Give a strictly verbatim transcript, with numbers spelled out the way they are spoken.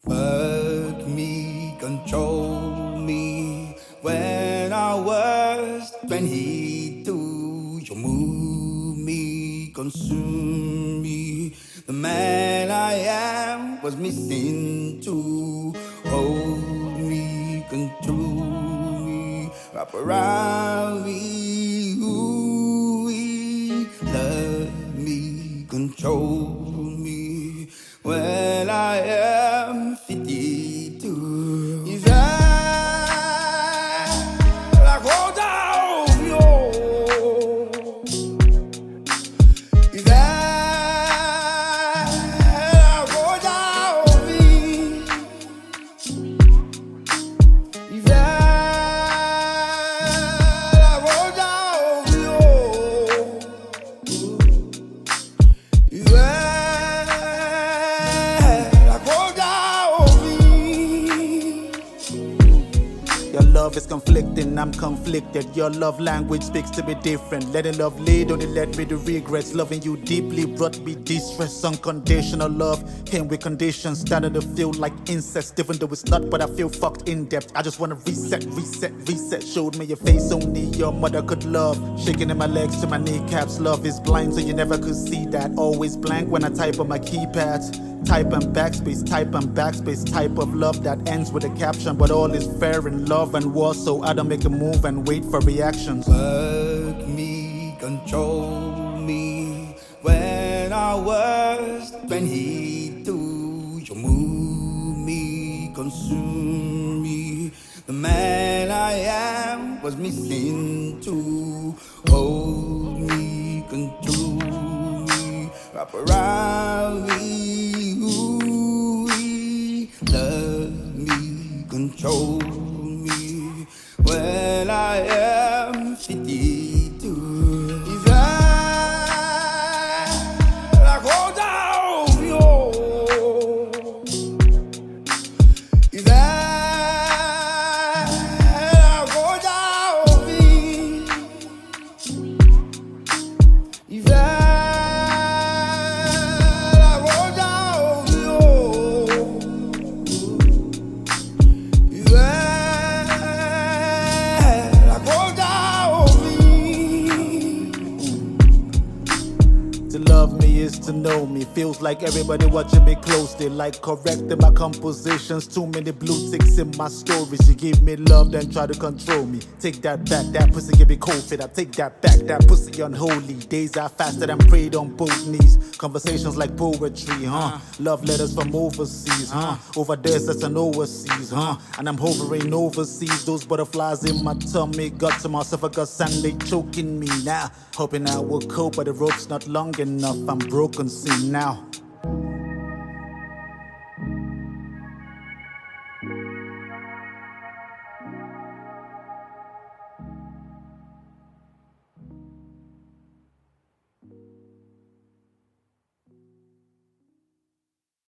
Work me, control me. When I was twenty-two, you move me, consume me. The man I am was missing too. Hold me, control me, wrap around me, ooh, love me, control me. When I am fifty-two, if I like hold down you, if I like hold down me, if I like hold down you, if I Your love is conflicting, I'm conflicted. Your love language speaks to me different. Letting love lead only led me to regrets. Loving you deeply brought me distress. Unconditional love came with conditions. Started to feel like incest, even though it's not, but I feel fucked in depth. I just wanna reset, reset, reset. Showed me your face only your mother could love. Shaking in my legs to my kneecaps. Love is blind, so you never could see that. Always blank when I type on my keypads. Type and backspace, type and backspace, type of love that ends with a caption. But all is fair in love and war, so I don't make a move and wait for reactions. Work me, control me. When I was twenty-two, you move me, consume me. The man I am was missing too. Hold me, control me, wrap around me, ooh, love me, control me. When I am fifty-two, if I like hold down you, if I like hold down me, if I like hold down you, if I To love me is to know me. Feels like everybody watching me closely. Like correcting my compositions. Too many blue ticks in my stories. You give me love, then try to control me. Take that back, that pussy give me cold fit. I take that back, that pussy unholy. Days I fasted and prayed on both knees. Conversations like poetry, huh? Love letters from overseas, huh? Over deserts and overseas, huh? And I'm hovering overseas. Those butterflies in my tummy got to my esophagus and they choking me now. Hoping I will cope, but the rope's not long enough. I'm broken, see now.